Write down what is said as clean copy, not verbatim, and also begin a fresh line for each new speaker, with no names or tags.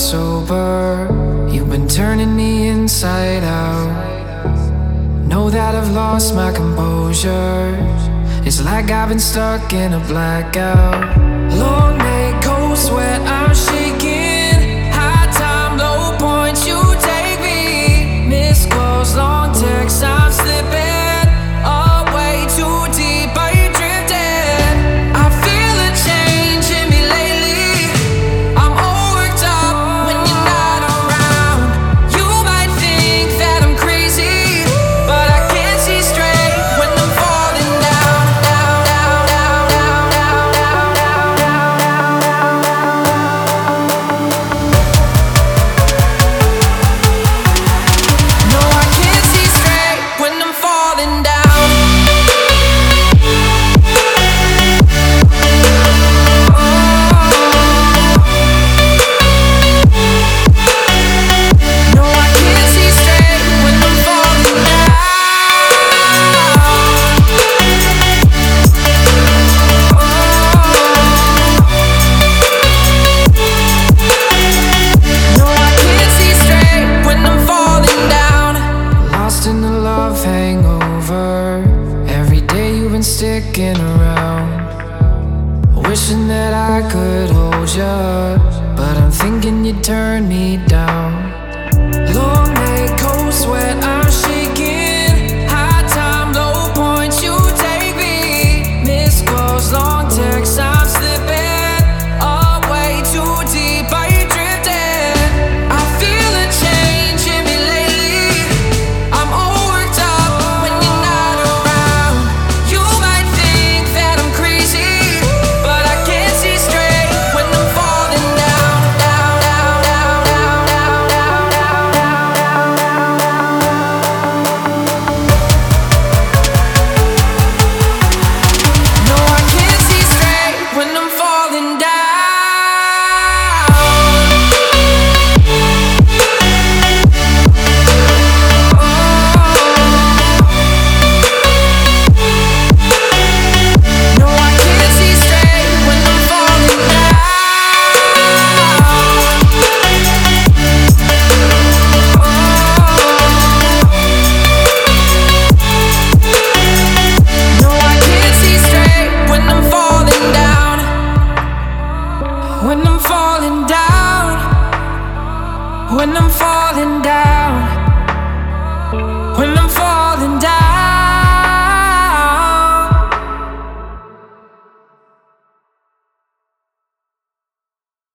sober. You've been turning me inside out. Know that I've lost my composure. It's like I've been stuck in a blackout. Long night, cold sweat, I'm shaking. High time, low points, you take me. Missed calls, long texts, I'm slipping away too deep. Are you drifting? I feel a change in me lately. I'm all worked up when you're not around. You might think that I'm crazy, but I can't see straight when I'm falling down, down, down, down, down, down, down, down, No, I can't see straight when I'm falling down. No, I can't see straight when I'm falling down. No, I can't see straight when I'm falling down. Lost in the love hangover. Every day you've been sticking around. Wishing that I could hold ya, but I'm thinking you'd turn me down. Long night, cold sweat, I'm shaking. High time, low points, you take me. Missed calls, long texts, I'm slipping away too deep. Are you drifting? I feel a change in me lately. I'm all worked up when you're not around. You might think that I'm crazy, but I can't see straight when I'm falling down, down, down, down, down, down, down, down, No, I can't see straight when I'm falling down. No, I can't see straight when I'm falling down. No, I can't see straight when I'm falling down. When I'm falling down. When I'm falling down.